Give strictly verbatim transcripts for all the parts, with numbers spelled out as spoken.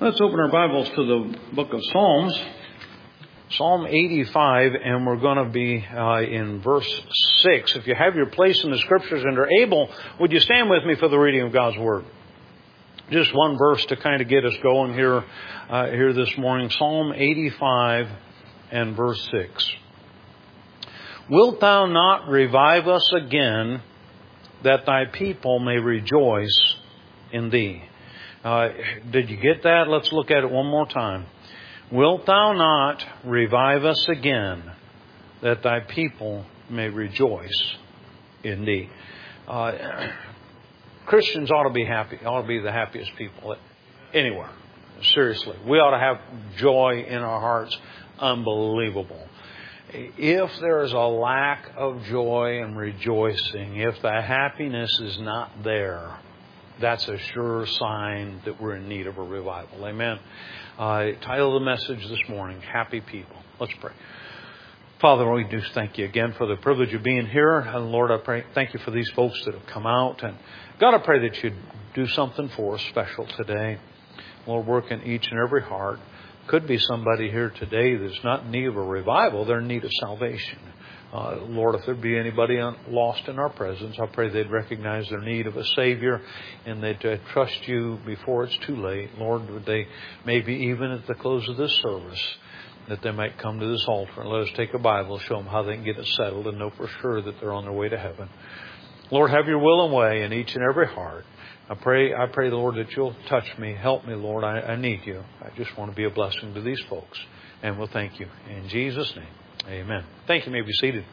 Let's open our Bibles to the book of Psalms, Psalm eighty-five, and we're going to be uh, in verse six. If you have your place in the Scriptures and are able, would you stand with me for the reading of God's Word? Just one verse to kind of get us going here, uh, here this morning. Psalm eighty-five and verse six. Wilt thou not revive us again, that thy people may rejoice in thee? Uh, did you get that? Let's look at it one more time. Wilt thou not revive us again, that thy people may rejoice in thee? Uh, Christians ought to be happy. Ought to be the happiest people anywhere. Seriously. We ought to have joy in our hearts. Unbelievable. If there is a lack of joy and rejoicing, if the happiness is not there, that's a sure sign that we're in need of a revival. Amen. Uh, title of the message this morning, Happy People. Let's pray. Father, we do thank you again for the privilege of being here. And Lord, I pray, thank you for these folks that have come out. And God, I pray that you'd do something for us special today. Lord, work in each and every heart. Could be somebody here today that's not in need of a revival. They're in need of salvation. Uh, Lord, if there be anybody lost in our presence, I pray they'd recognize their need of a Savior and they'd uh, trust you before it's too late. Lord, would they maybe even at the close of this service, that they might come to this altar and let us take a Bible, show them how they can get it settled and know for sure that they're on their way to heaven. Lord, have your will and way in each and every heart. I pray, I pray, Lord, that you'll touch me. Help me, Lord. I, I need you. I just want to be a blessing to these folks. And we'll thank you. In Jesus' name, amen. Thank you. You may be seated.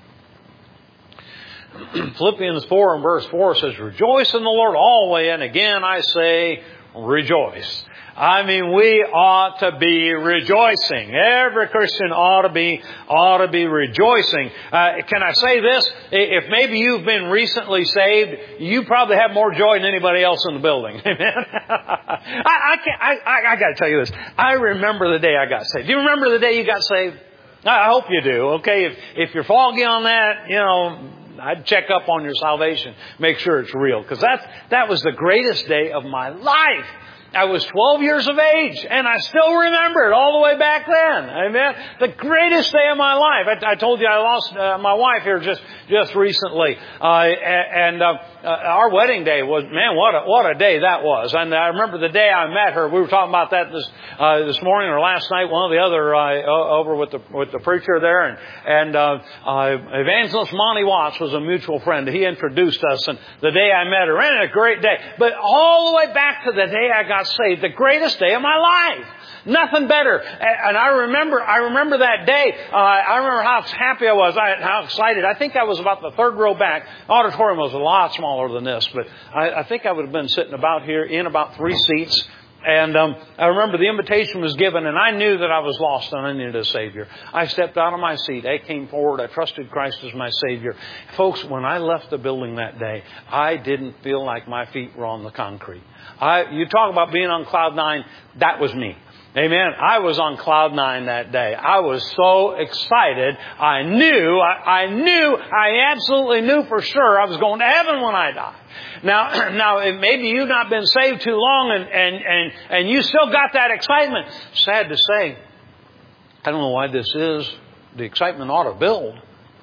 Philippians four and verse four says, rejoice in the Lord always. And again, I say, rejoice. I mean, we ought to be rejoicing. Every Christian ought to be, ought to be rejoicing. Uh, can I say this? If maybe you've been recently saved, you probably have more joy than anybody else in the building. Amen. I, I, can't, I, I, I got to tell you this. I remember the day I got saved. Do you remember the day you got saved? I hope you do. Okay. If, if you're foggy on that, you know, I'd check up on your salvation. Make sure it's real. Because that's, that was the greatest day of my life. I was twelve years of age, and I still remember it all the way back then. Amen. The greatest day of my life. I, I told you I lost uh, my wife here just just recently, uh, and uh, uh, our wedding day was, man, what a, what a day that was. And I remember the day I met her. We were talking about that this uh, this morning or last night. One of the other uh, over with the with the preacher there, and and uh, uh, Evangelist Monty Watts was a mutual friend. He introduced us, and the day I met her, and a great day. But all the way back to the day I got saved, the greatest day of my life. Nothing better. And I remember, I remember that day. Uh, I remember how happy I was, I, how excited. I think I was about the third row back. The auditorium was a lot smaller than this, but I, I think I would have been sitting about here in about three seats. And um, I remember the invitation was given, and I knew that I was lost and I needed a Savior. I stepped out of my seat. I came forward. I trusted Christ as my Savior. Folks, when I left the building that day, I didn't feel like my feet were on the concrete. I, you talk about being on cloud nine, that was me. Amen. I was on cloud nine that day. I was so excited. I knew, I, I knew, I absolutely knew for sure I was going to heaven when I died. Now, now, maybe you've not been saved too long and, and, and, and you still got that excitement. Sad to say, I don't know why this is. The excitement ought to build.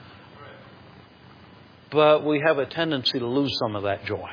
But we have a tendency to lose some of that joy.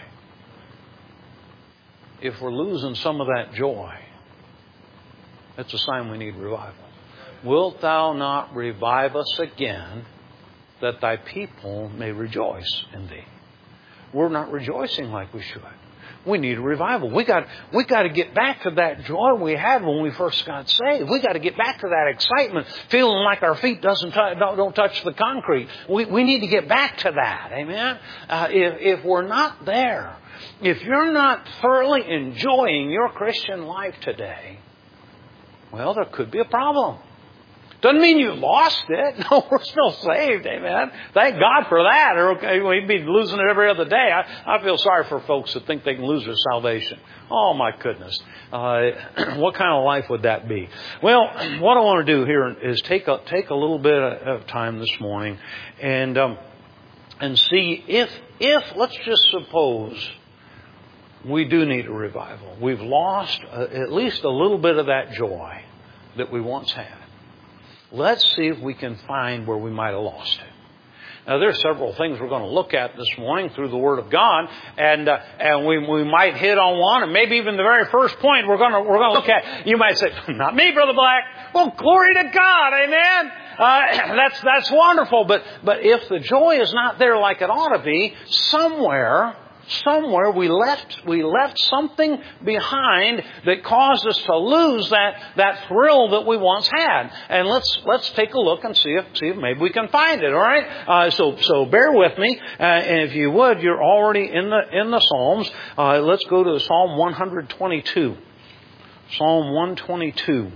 If we're losing some of that joy, that's a sign we need revival. Wilt thou not revive us again, that thy people may rejoice in thee? We're not rejoicing like we should. We need a revival. We got, we got to get back to that joy we had when we first got saved. We got to get back to that excitement, feeling like our feet doesn't t- don't, don't touch the concrete. We, we need to get back to that. Amen. Uh, if, if we're not there, if you're not thoroughly enjoying your Christian life today, well, there could be a problem. Doesn't mean you lost it. No, we're still saved. Amen. Thank God for that. Or okay, we'd be losing it every other day. I, I feel sorry for folks that think they can lose their salvation. Oh, my goodness. Uh, what kind of life would that be? Well, what I want to do here is take a, take a little bit of time this morning and, um, and see if, if, let's just suppose we do need a revival. We've lost uh, at least a little bit of that joy that we once had. Let's see if we can find where we might have lost it. Now, there are several things we're going to look at this morning through the Word of God, and uh, and we we might hit on one, and maybe even the very first point we're going to we're going to look at. You might say, "Not me, Brother Black." Well, glory to God, amen. Uh, that's that's wonderful, but but if the joy is not there like it ought to be, somewhere. Somewhere we left we left something behind that caused us to lose that, that thrill that we once had. And let's let's take a look and see if see if maybe we can find it. All right. Uh, so so bear with me, uh, and if you would, you're already in the in the Psalms. Uh, let's go to Psalm one twenty-two. Psalm one twenty-two.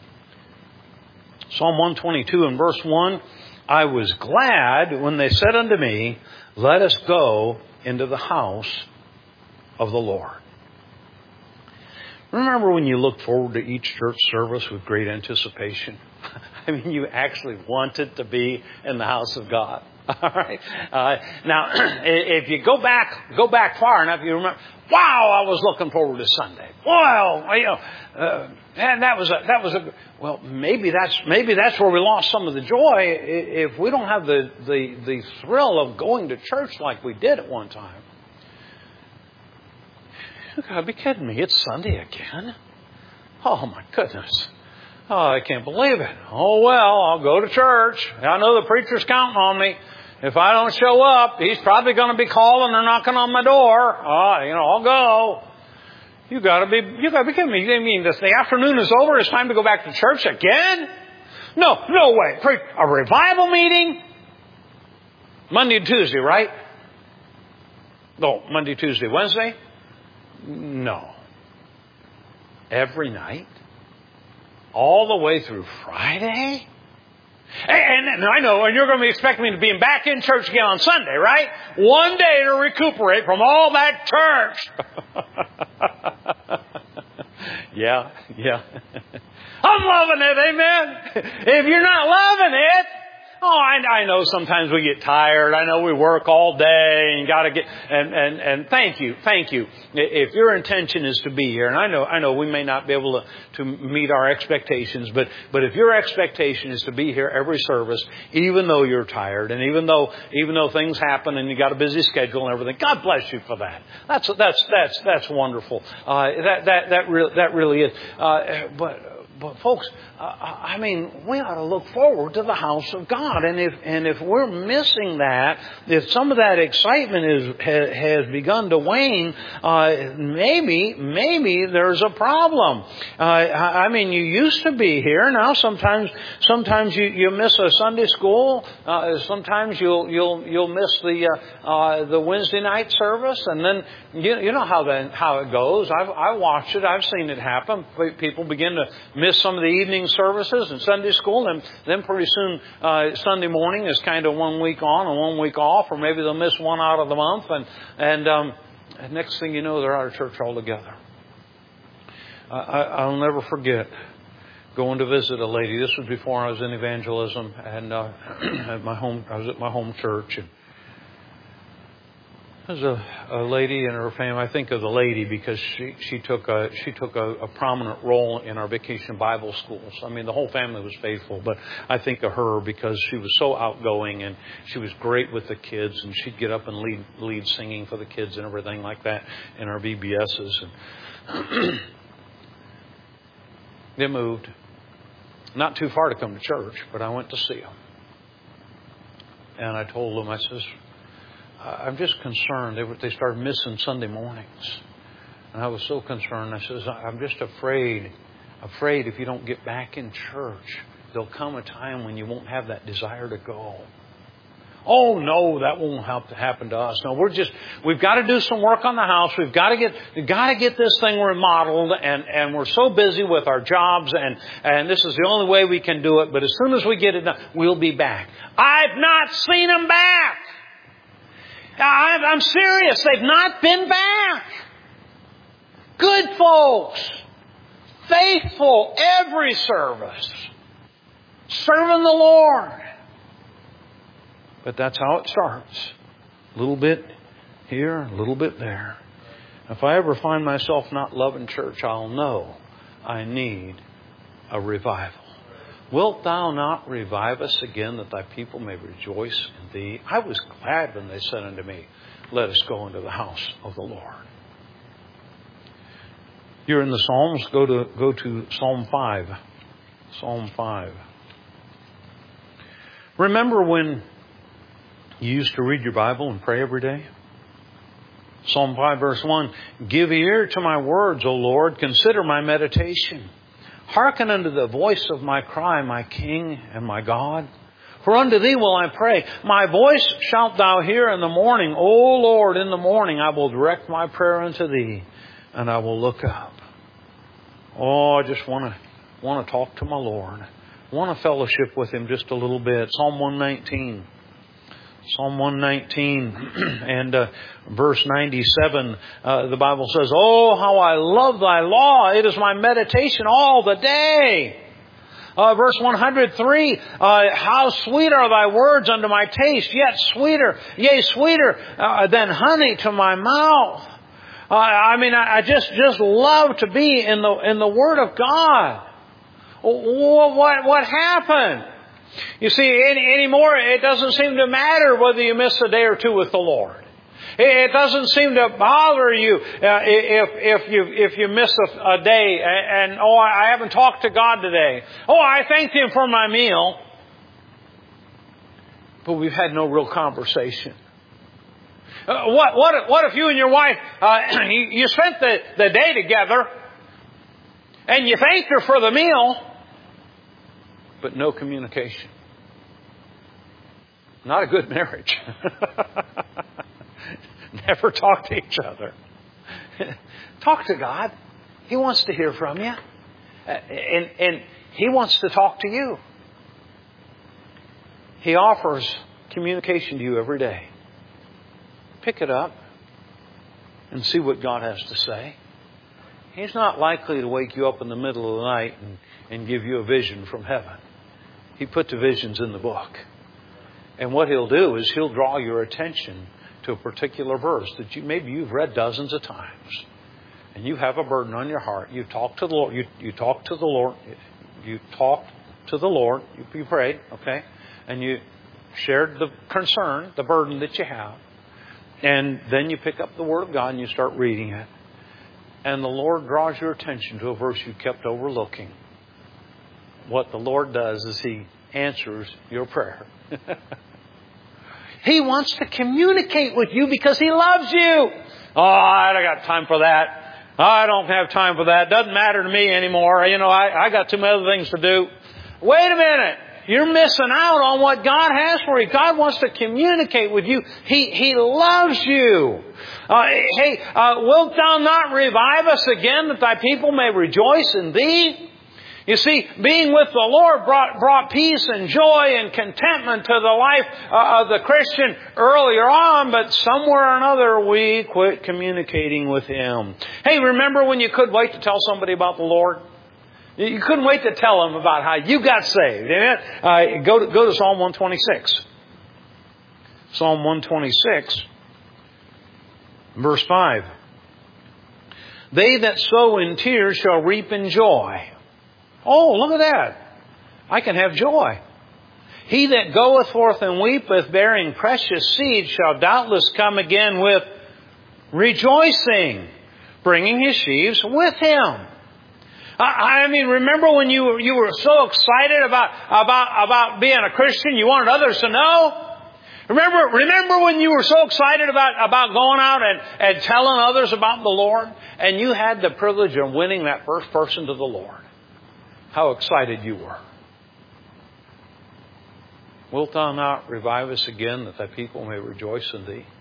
Psalm one twenty-two and verse one. I was glad when they said unto me, "Let us go into the house of the Lord." Remember when you looked forward to each church service with great anticipation? I mean, you actually wanted to be in the house of God. All right. Uh, now, if you go back, go back far enough, you remember, wow, I was looking forward to Sunday. Wow, you know, uh, and that was a, that was a, well, maybe that's, maybe that's where we lost some of the joy. If we don't have the, the, the thrill of going to church like we did at one time. You gotta be kidding me. It's Sunday again. Oh my goodness. Oh, I can't believe it. Oh well, I'll go to church. I know the preacher's counting on me. If I don't show up, he's probably going to be calling or knocking on my door. Oh, you know, I'll go. You got to be, you got to be kidding me. You mean this, the afternoon is over? It's time to go back to church again? No, no way. A revival meeting? Monday and Tuesday, right? No, Monday, Tuesday, Wednesday? No. Every night? All the way through Friday? And, and I know, and you're going to be expecting me to be back in church again on Sunday, right? One day to recuperate from all that church. yeah, yeah. I'm loving it, amen? If you're not loving it, oh, I, I know sometimes we get tired. I know we work all day and got to get, and, and, and thank you, thank you. If your intention is to be here, and I know, I know we may not be able to, to meet our expectations, but, but if your expectation is to be here every service, even though you're tired and even though, even though things happen and you got a busy schedule and everything, God bless you for that. That's, that's, that's, that's wonderful. Uh, that, that, that really, that really is. Uh, but, But folks, uh, I mean, we ought to look forward to the house of God. And if and if we're missing that, if some of that excitement is ha, has begun to wane, uh, maybe maybe there's a problem. Uh, I mean, you used to be here. Now sometimes sometimes you, you miss a Sunday school. Uh, sometimes you'll you'll you'll miss the uh, uh, the Wednesday night service, and then you you know how that how it goes. I've I watched it. I've seen it happen. People begin to miss some of the evening services and Sunday school, and then pretty soon uh, Sunday morning is kind of one week on and one week off, or maybe they'll miss one out of the month, and and, um, and next thing you know, they're out of church altogether. I, I, I'll never forget going to visit a lady. This was before I was in evangelism, and uh, at my home, I was at my home church, and there's a, a lady and her family. I think of the lady because she, she took a she took a, a prominent role in our vacation Bible schools. I mean, the whole family was faithful, but I think of her because she was so outgoing and she was great with the kids, and she'd get up and lead lead singing for the kids and everything like that in our V B S's. And they moved not too far to come to church, but I went to see them, and I told them, I says, I'm just concerned. They were, they started missing Sunday mornings. And I was so concerned. I says, I'm just afraid, afraid if you don't get back in church, there'll come a time when you won't have that desire to go. Oh, no, that won't have to happen to us. No, we're just, we've got to do some work on the house. We've got to get, we've got to get this thing remodeled, and, and we're so busy with our jobs, and, and this is the only way we can do it. But as soon as we get it done, we'll be back. I've not seen them back. I'm serious. They've not been back. Good folks. Faithful every service. Serving the Lord. But that's how it starts. A little bit here, a little bit there. If I ever find myself not loving church, I'll know I need a revival. Wilt thou not revive us again, that thy people may rejoice in thee? I was glad when they said unto me, let us go into the house of the Lord. You're in the Psalms, go to go to Psalm five. Psalm five. Remember when you used to read your Bible and pray every day? Psalm five verse one, give ear to my words, O Lord, consider my meditation. Hearken unto the voice of my cry, my King and my God. For unto thee will I pray. My voice shalt thou hear in the morning. O Lord, in the morning I will direct my prayer unto thee, and I will look up. Oh, I just want to want to talk to my Lord. I want to fellowship with Him just a little bit. Psalm one nineteen. Psalm one nineteen and uh, verse ninety-seven, uh, the Bible says, oh, how I love thy law. It is my meditation all the day. Uh, verse one hundred three, uh, how sweet are thy words unto my taste, yet sweeter, yea, sweeter uh, than honey to my mouth. Uh, I mean, I, I just, just love to be in the, in the Word of God. What, what, what happened? You see, any, anymore, it doesn't seem to matter whether you miss a day or two with the Lord. It doesn't seem to bother you uh, if if you if you miss a, a day and, and oh, I haven't talked to God today. Oh, I thanked Him for my meal, but we've had no real conversation. Uh, what what if, what if you and your wife uh, you, you spent the, the day together and you thanked her for the meal, but no communication? Not a good marriage. Never talk to each other. Talk to God. He wants to hear from you. And, and He wants to talk to you. He offers communication to you every day. Pick it up and see what God has to say. He's not likely to wake you up in the middle of the night and, and give you a vision from heaven. He put the visions in the book. And what He'll do is He'll draw your attention to a particular verse that you maybe you've read dozens of times, and you have a burden on your heart. You talk to the Lord. You you talk to the Lord. You talk to the Lord. You, you prayed, okay, and you shared the concern, the burden that you have, and then you pick up the Word of God and you start reading it, and the Lord draws your attention to a verse you kept overlooking. What the Lord does is He answers your prayer. He wants to communicate with you because He loves you. Oh, I don't got time for that. I don't have time for that. Doesn't matter to me anymore. You know, I, I got too many other things to do. Wait a minute. You're missing out on what God has for you. God wants to communicate with you. He, He loves you. Uh, hey, uh, wilt thou not revive us again, that thy people may rejoice in thee? You see, being with the Lord brought, brought peace and joy and contentment to the life uh, of the Christian earlier on, but somewhere or another we quit communicating with Him. Hey, remember when you couldn't wait to tell somebody about the Lord? You couldn't wait to tell them about how you got saved. Amen? Uh, go to, go to Psalm one twenty-six. Psalm one twenty-six, verse five. They that sow in tears shall reap in joy. Oh, look at that. I can have joy. He that goeth forth and weepeth, bearing precious seed, shall doubtless come again with rejoicing, bringing his sheaves with him. I mean, remember when you were, you were so excited about, about, about being a Christian, you wanted others to know? Remember, remember when you were so excited about, about going out and, and telling others about the Lord? And you had the privilege of winning that first person to the Lord. How excited you were. Wilt thou not revive us again, that thy people may rejoice in thee?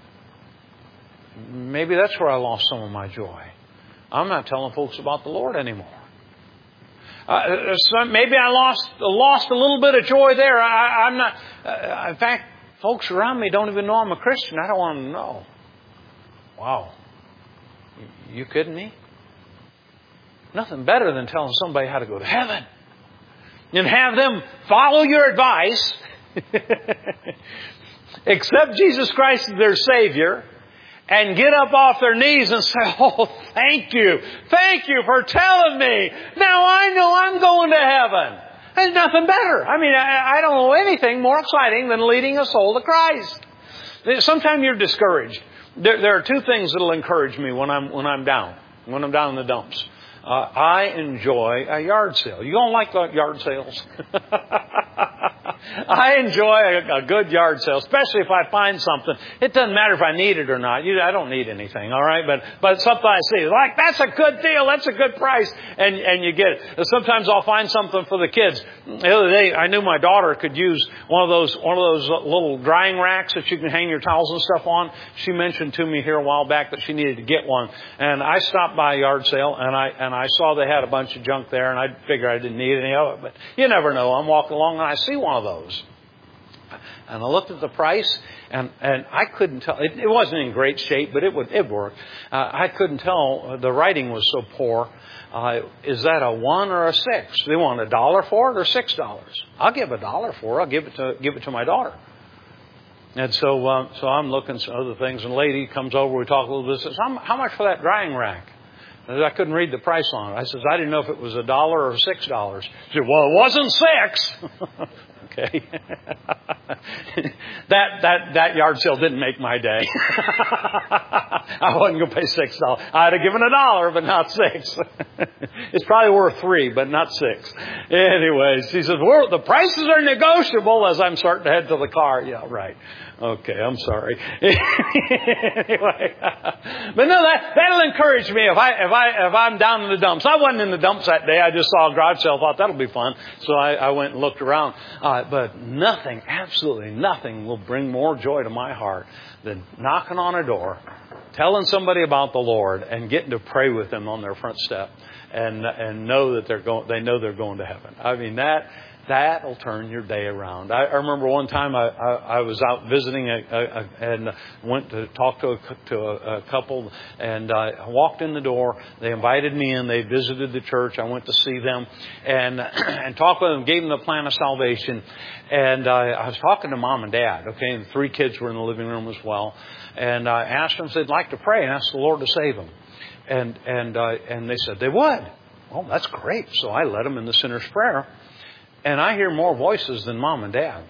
Maybe that's where I lost some of my joy. I'm not telling folks about the Lord anymore. Uh, so maybe I lost lost a little bit of joy there. I, I'm not. Uh, in fact, folks around me don't even know I'm a Christian. I don't want them to know. Wow. You kidding me? Nothing better than telling somebody how to go to heaven. And have them follow your advice, accept Jesus Christ as their Savior, and get up off their knees and say, oh, thank you. Thank you for telling me. Now I know I'm going to heaven. There's nothing better. I mean, I, I don't know anything more exciting than leading a soul to Christ. Sometimes you're discouraged. There, there are two things that will encourage me when I'm when I'm down, when I'm down in the dumps. Uh, I enjoy a yard sale. You don't like the yard sales? I enjoy a, a good yard sale, especially if I find something. It doesn't matter if I need it or not. You, I don't need anything, all right? But but something I see, like, that's a good deal, that's a good price, and and you get it. Sometimes I'll find something for the kids. The other day, I knew my daughter could use one of those one of those little drying racks that you can hang your towels and stuff on. She mentioned to me here a while back that she needed to get one, and I stopped by a yard sale, and I and I saw they had a bunch of junk there, and I figured I didn't need any of it. But you never know. I'm walking along and I see one of those. And I looked at the price, and, and I couldn't tell. It, it wasn't in great shape, but it would it worked. Uh, I couldn't tell. The writing was so poor. Uh, is that a one or a six? They want a dollar for it or six dollars? I'll give a dollar for it. I'll give it to give it to my daughter. And so uh, so I'm looking at other things, and a lady comes over. We talk a little bit. Says, how, how much for that drying rack? I couldn't read the price on it. I says, I didn't know if it was a dollar or six dollars. She said, well, it wasn't six. Okay. that that that yard sale didn't make my day. I wasn't going to pay six dollars. I'd have given a dollar, but not six. It's probably worth three, but not six. Anyways, she says, well, the prices are negotiable as I'm starting to head to the car. Yeah, right. Okay, I'm sorry. Anyway, but no, that that'll encourage me if I if I if I'm down in the dumps. I wasn't in the dumps that day. I just saw a garage sale. Thought that'll be fun, so I, I went and looked around. Uh, but nothing, absolutely nothing, will bring more joy to my heart than knocking on a door, telling somebody about the Lord, and getting to pray with them on their front step, and and know that they're going. They know they're going to heaven. I mean that. That'll turn your day around. I, I remember one time I, I, I was out visiting a, a, a, and went to talk to a, to a, a couple, and I walked in the door. They invited me in. They visited the church. I went to see them and and talked with them, gave them the plan of salvation. And uh, I was talking to mom and dad, okay, and the three kids were in the living room as well. And I asked them if they'd like to pray and ask the Lord to save them. And, and, uh, and they said they would. Well, that's great. So I led them in the sinner's prayer. And I hear more voices than mom and dad.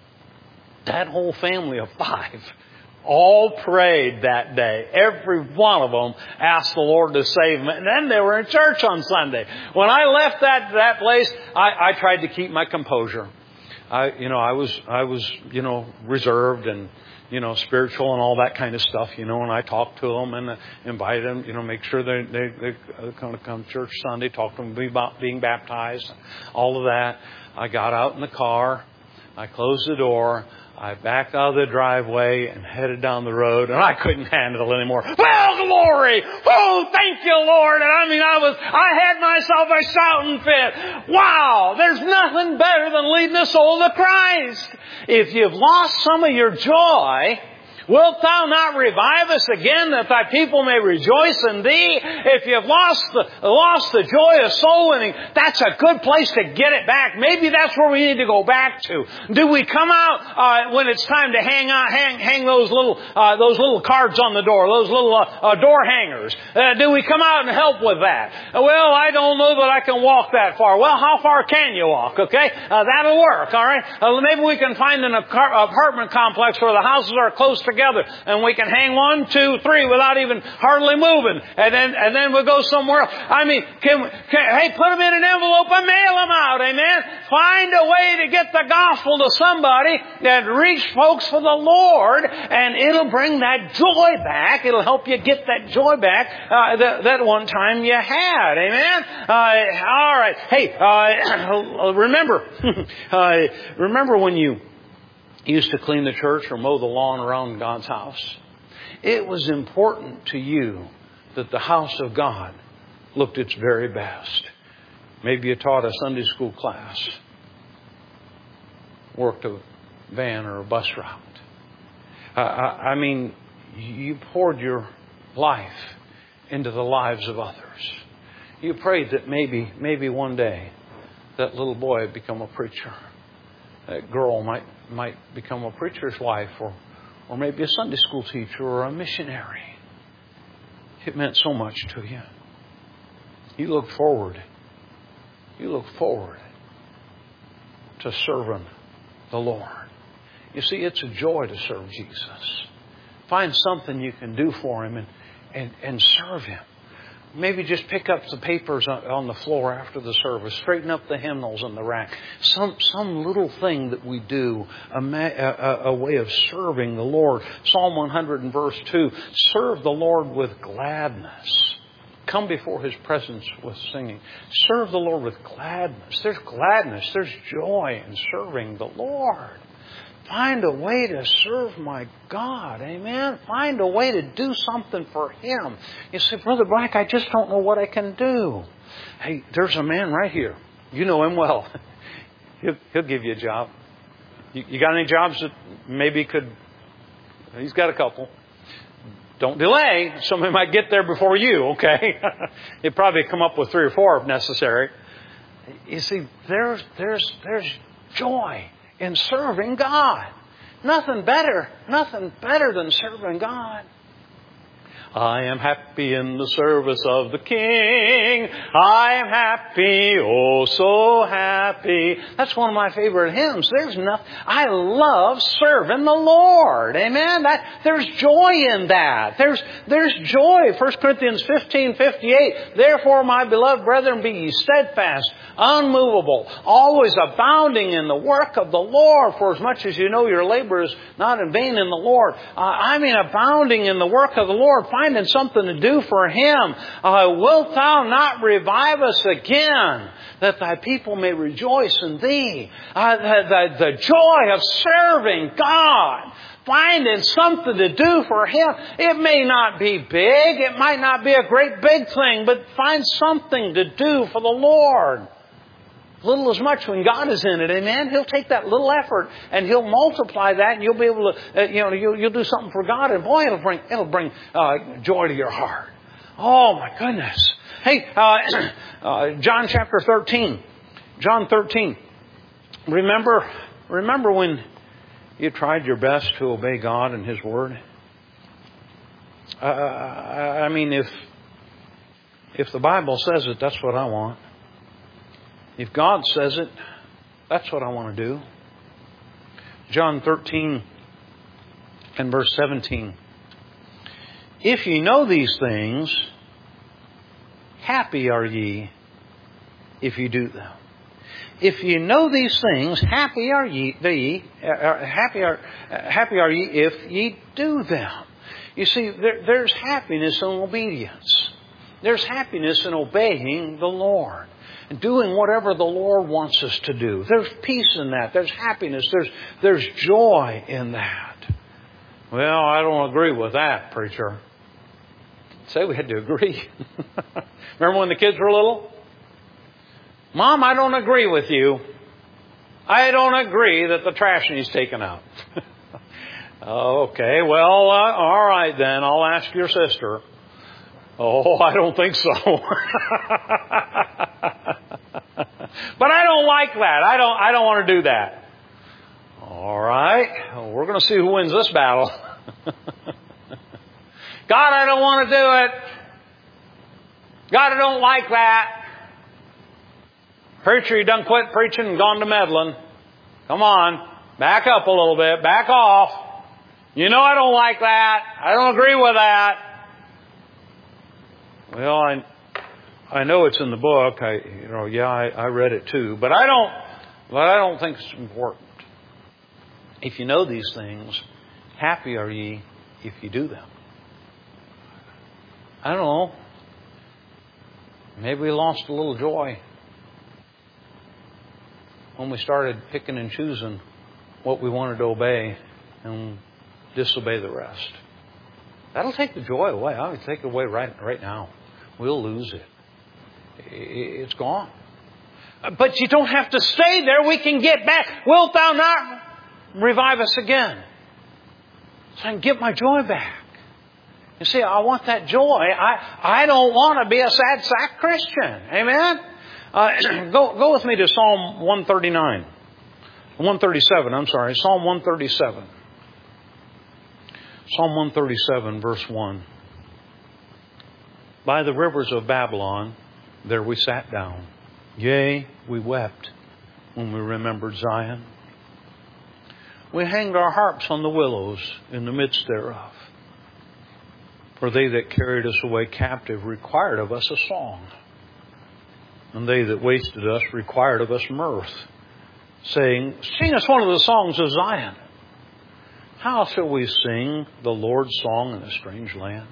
That whole family of five all prayed that day. Every one of them asked the Lord to save them. And then they were in church on Sunday. When I left that, that place, I, I tried to keep my composure. I, you know, I was, I was, you know, reserved and, you know, spiritual and all that kind of stuff, you know, and I talked to them and uh, invited them, you know, make sure they, they, they come to come to church Sunday, talk to them about being baptized, all of that. I got out in the car. I closed the door. I backed out of the driveway and headed down the road, and I couldn't handle it anymore. Well, glory! Oh, thank you, Lord! And I mean, I was, I had myself a shouting fit. Wow! There's nothing better than leading a soul to Christ. If you've lost some of your joy, wilt thou not revive us again, that thy people may rejoice in thee? If you've lost the, lost the joy of soul winning, that's a good place to get it back. Maybe that's where we need to go back to. Do we come out uh, when it's time to hang out, hang, hang those little, uh, those little cards on the door, those little uh, uh, door hangers? Uh, do we come out and help with that? Uh, well, I don't know that I can walk that far. Well, how far can you walk? Okay, uh, that'll work. All right. Uh, maybe we can find an apartment complex where the houses are close together. Together, and we can hang one, two, three without even hardly moving, and then and then we'll go somewhere else. I mean, can, can hey, put them in an envelope and mail them out, amen. Find a way to get the gospel to somebody that reach folks for the Lord, and it'll bring that joy back. It'll help you get that joy back uh, that, that one time you had, amen. Uh, all right, hey, uh, remember, uh, remember when you used to clean the church or mow the lawn around God's house? It was important to you that the house of God looked its very best. Maybe you taught a Sunday school class, worked a van or a bus route. Uh, I, I mean, you poured your life into the lives of others. You prayed that maybe, maybe one day that little boy would become a preacher. That girl might might become a preacher's wife, or or maybe a Sunday school teacher or a missionary. It meant so much to you. You look forward. You look forward to serving the Lord. You see, it's a joy to serve Jesus. Find something you can do for Him and, and, and serve Him. Maybe just pick up the papers on the floor after the service. Straighten up the hymnals in the rack. Some some little thing that we do, a, a, a way of serving the Lord. Psalm one hundred and verse two. Serve the Lord with gladness. Come before His presence with singing. Serve the Lord with gladness. There's gladness. There's joy in serving the Lord. Find a way to serve my God. Amen. Find a way to do something for Him. You say, Brother Black, I just don't know what I can do. Hey, there's a man right here. You know him well. He'll, he'll give you a job. You, you got any jobs that maybe could... He's got a couple. Don't delay. Somebody might get there before you, okay? He'll probably come up with three or four if necessary. You see, there's, there's, there's joy in serving God. Nothing better, nothing better than serving God. I am happy in the service of the King. I am happy, oh so happy. That's one of my favorite hymns. There's nothing. I love serving the Lord. Amen. That there's joy in that. There's there's joy. First Corinthians fifteen fifty-eight. Therefore, my beloved brethren, be ye steadfast, unmovable, always abounding in the work of the Lord. For as much as you know your labor is not in vain in the Lord. Uh, I mean, abounding in the work of the Lord. Finding something to do for Him. Uh, wilt thou not revive us again, that thy people may rejoice in thee? Uh, the, the, the joy of serving God. Finding something to do for Him. It may not be big. It might not be a great big thing, but find something to do for the Lord. Little as much when God is in it, amen. He'll take that little effort and He'll multiply that, and you'll be able to, uh, you know, you'll, you'll do something for God, and boy, it'll bring it'll bring uh, joy to your heart. Oh my goodness! Hey, uh, uh, John chapter thirteen, John thirteen. Remember, remember when you tried your best to obey God and His word? Uh, I mean, if if the Bible says it, that's what I want. If God says it, that's what I want to do. John thirteen and verse seventeen. If ye know these things, happy are ye if you do them. If you know these things, happy are ye, ye uh, happy are uh, happy are ye if ye do them. You see, there, there's happiness in obedience. There's happiness in obeying the Lord. And doing whatever the Lord wants us to do. There's peace in that. There's happiness. There's, there's joy in that. Well, I don't agree with that, preacher. Say we had to agree. Remember when the kids were little? Mom, I don't agree with you. I don't agree that the trash needs taken out. Okay, well, uh, all right then. I'll ask your sister. Oh, I don't think so. But I don't like that. I don't I don't want to do that. All right. Well, we're going to see who wins this battle. God, I don't want to do it. God, I don't like that. Preacher, you done quit preaching and gone to meddling. Come on. Back up a little bit. Back off. You know I don't like that. I don't agree with that. Well, I I know it's in the book. I you know yeah I, I read it too, but I don't but I don't think it's important. If you know these things, happy are ye if you do them. I don't know. Maybe we lost a little joy when we started picking and choosing what we wanted to obey and disobey the rest. That'll take the joy away. I would take it away right right now. We'll lose it. It's gone. But you don't have to stay there. We can get back. Wilt thou not revive us again? So I can get my joy back. You see, I want that joy. I, I don't want to be a sad sack Christian. Amen? Uh, go, go with me to Psalm one thirty-nine. one thirty-seven, I'm sorry. Psalm one thirty-seven. Psalm one thirty-seven, verse one. By the rivers of Babylon, there we sat down. Yea, we wept when we remembered Zion. We hanged our harps on the willows in the midst thereof. For they that carried us away captive required of us a song. And they that wasted us required of us mirth, saying, Sing us one of the songs of Zion. How shall we sing the Lord's song in a strange land?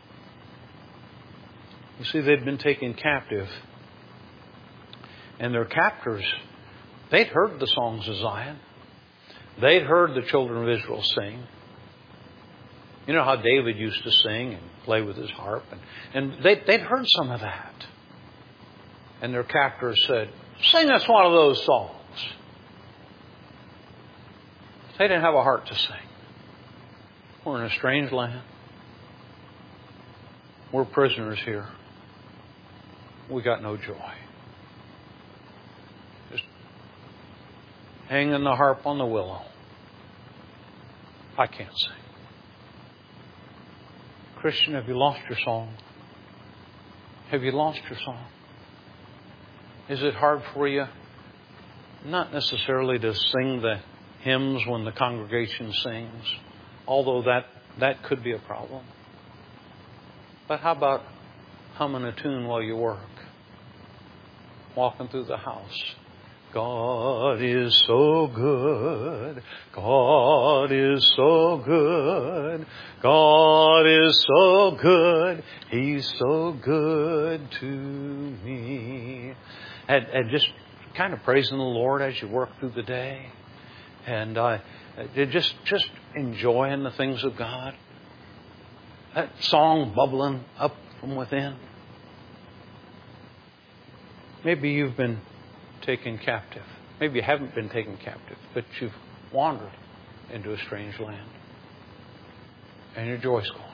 You see, they'd been taken captive. And their captors, they'd heard the songs of Zion. They'd heard the children of Israel sing. You know how David used to sing and play with his harp. And, and they'd, they'd heard some of that. And their captors said, Sing us one of those songs. They didn't have a heart to sing. We're in a strange land. We're prisoners here. We got no joy. Just hanging the harp on the willow. I can't sing. Christian, have you lost your song? Have you lost your song? Is it hard for you? Not necessarily to sing the hymns when the congregation sings, although that, that could be a problem. But how about humming a tune while you work? Walking through the house. God is so good. God is so good. God is so good. He's so good to me. And, and just kind of praising the Lord as you work through the day. And uh, just, just enjoying the things of God. That song bubbling up from within. Maybe you've been taken captive. Maybe you haven't been taken captive, but you've wandered into a strange land. And your joy's gone.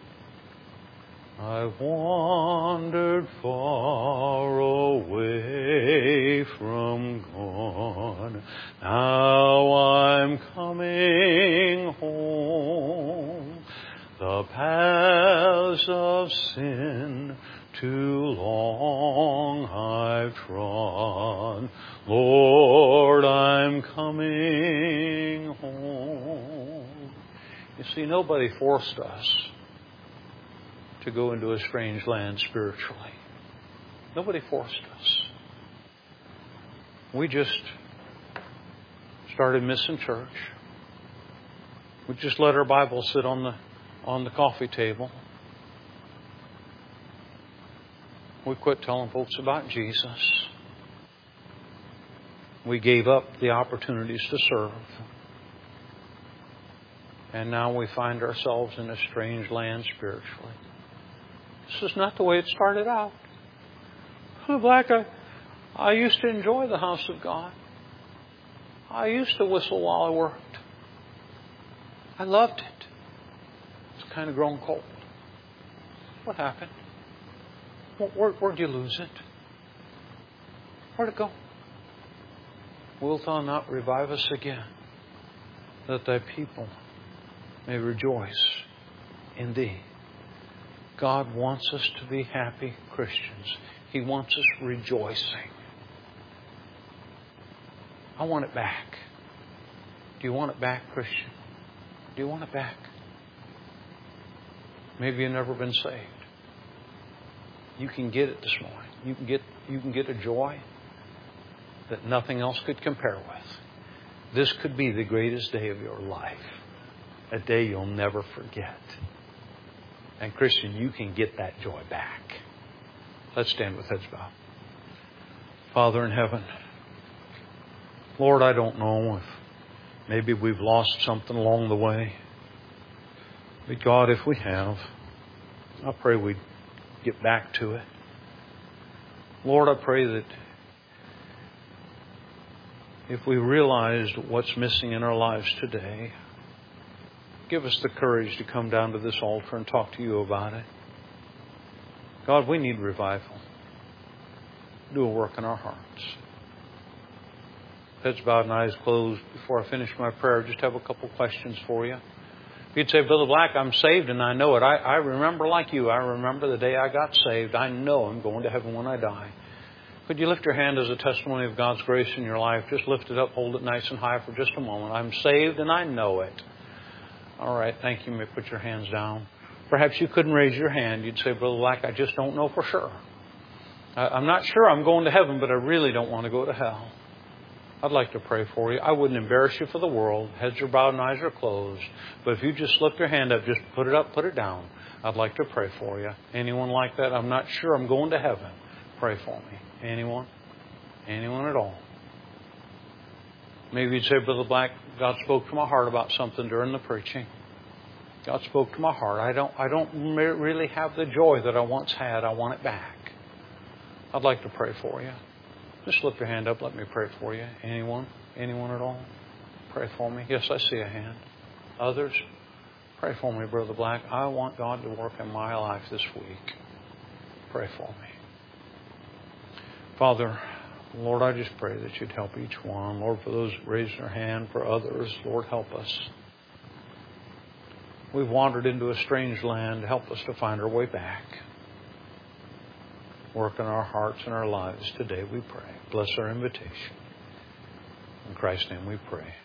I've wandered far away from God. Now I'm coming home. The paths of sin too long I've trod. Lord, I'm coming home. You see, nobody forced us to go into a strange land spiritually. Nobody forced us. We just started missing church. We just let our Bible sit on the on the coffee table. We quit telling folks about Jesus. We gave up the opportunities to serve. And now we find ourselves in a strange land spiritually. This is not the way it started out. Like I, I used to enjoy the house of God. I used to whistle while I worked. I loved it. It's kind of grown cold. What happened? Where, where'd you lose it? Where'd it go? Wilt thou not revive us again, that thy people may rejoice in thee? God wants us to be happy Christians. He wants us rejoicing. I want it back. Do you want it back, Christian? Do you want it back? Maybe you've never been saved. You can get it this morning. You can get, you can get a joy that nothing else could compare with. This could be the greatest day of your life. A day you'll never forget. And Christian, you can get that joy back. Let's stand with heads bowed. Father in heaven, Lord, I don't know if maybe we've lost something along the way. But God, if we have, I pray we'd get back to it. Lord, I pray that if we realized what's missing in our lives today, give us the courage to come down to this altar and talk to you about it. God, we need revival. Do a work in our hearts. Heads bowed and eyes closed. Before I finish my prayer, I just have a couple questions for you. If you'd say, Brother Black, I'm saved and I know it. I, I remember like you. I remember the day I got saved. I know I'm going to heaven when I die. Could you lift your hand as a testimony of God's grace in your life? Just lift it up, hold it nice and high for just a moment. I'm saved and I know it. All right, thank you. You may put your hands down. Perhaps you couldn't raise your hand. You'd say, Brother Black, I just don't know for sure. I, I'm not sure I'm going to heaven, but I really don't want to go to hell. I'd like to pray for you. I wouldn't embarrass you for the world. Heads are bowed and eyes are closed. But if you just lift your hand up, just put it up, put it down. I'd like to pray for you. Anyone like that? I'm not sure I'm going to heaven. Pray for me. Anyone? Anyone at all? Maybe you'd say, Brother Black, God spoke to my heart about something during the preaching. God spoke to my heart. I don't, I don't really have the joy that I once had. I want it back. I'd like to pray for you. Just lift your hand up. Let me pray for you. Anyone? Anyone at all? Pray for me. Yes, I see a hand. Others? Pray for me, Brother Black. I want God to work in my life this week. Pray for me. Father, Lord, I just pray that you'd help each one. Lord, for those that raised their hand, for others, Lord, help us. We've wandered into a strange land. Help us to find our way back. Work in our hearts and our lives today, we pray. Bless our invitation. In Christ's name we pray.